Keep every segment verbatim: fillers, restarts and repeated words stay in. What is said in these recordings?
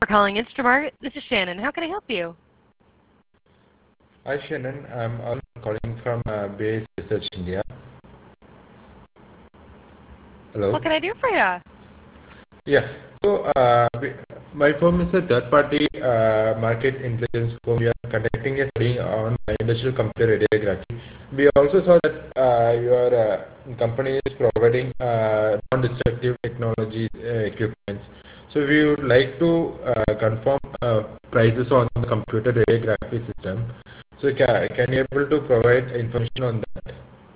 For calling Instamart, this is Shannon. How can I help you? Hi Shannon, I'm Arun calling from uh, Base Research India. What Hello. can I do for you? Yeah. So uh, we, my firm is a third-party uh, market intelligence firm. We are conducting a study on industrial computer radiography. We also saw that uh, your uh, company is providing uh, non-destructive technology uh, equipments. So we would like to uh, confirm uh, prices on the computer radiography system. So can, can you able to provide information on that?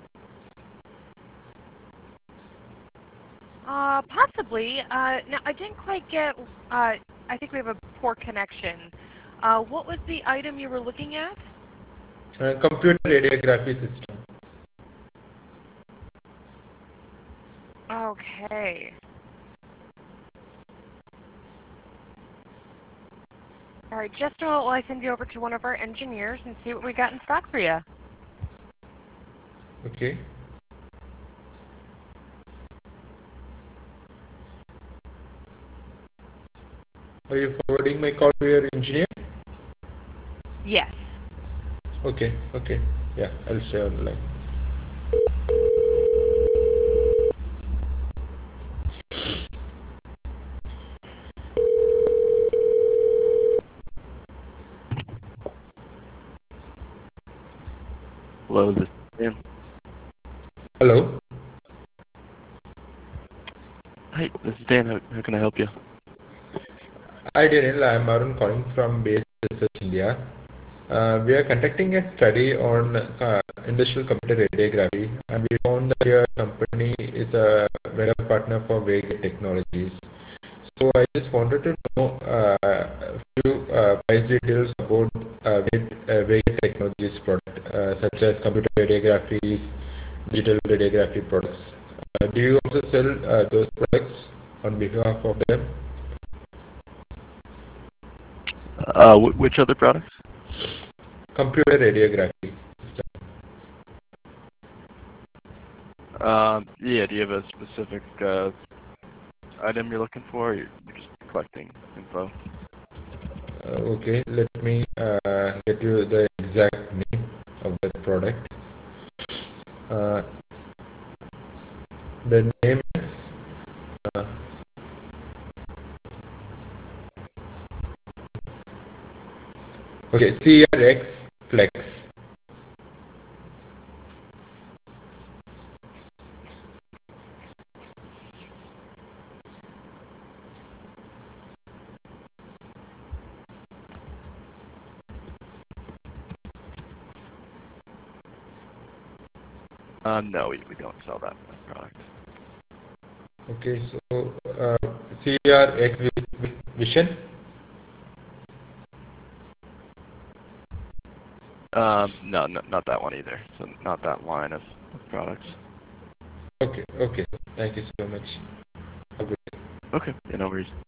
Uh, possibly. Uh, now, I didn't quite get, uh, I think we have a poor connection. Uh, what was the item you were looking at? Uh, computer radiography system. Okay. All right, just a moment while I send you over to one of our engineers and see what we got in stock for you. Okay. Are you forwarding my call to your engineer? Yes. Okay, okay. Yeah, I'll stay on the line. Hello, this is Dan. Hello. Hi, this is Dan. How, how can I help you? Hi Daniel, I'm Arun calling from Base Research India. Uh, we are conducting a study on uh, industrial computer radiography, and we found that your company is a vendor partner for Vega Technologies. So I just wanted to know uh, a few uh, price details about uh, Vega uh, Vega Technologies product, uh, such as computer radiographies, digital radiography products. Uh, do you also sell uh, those products on behalf of them? Uh, wh- which other products? Computer radiography system. Um, yeah, do you have a specific uh, item you're looking for? Or you're you're just collecting info. Uh, okay, let me uh, get you the exact name of that product. Uh, the name is uh, okay, C R X Flex. Uh, no, we, we don't sell that, that product. Okay, so uh, C R X Vision. Um, no, no, not that one either. So not that line of, of products. Okay, okay. Thank you so much. Have a good Okay, yeah, no worries.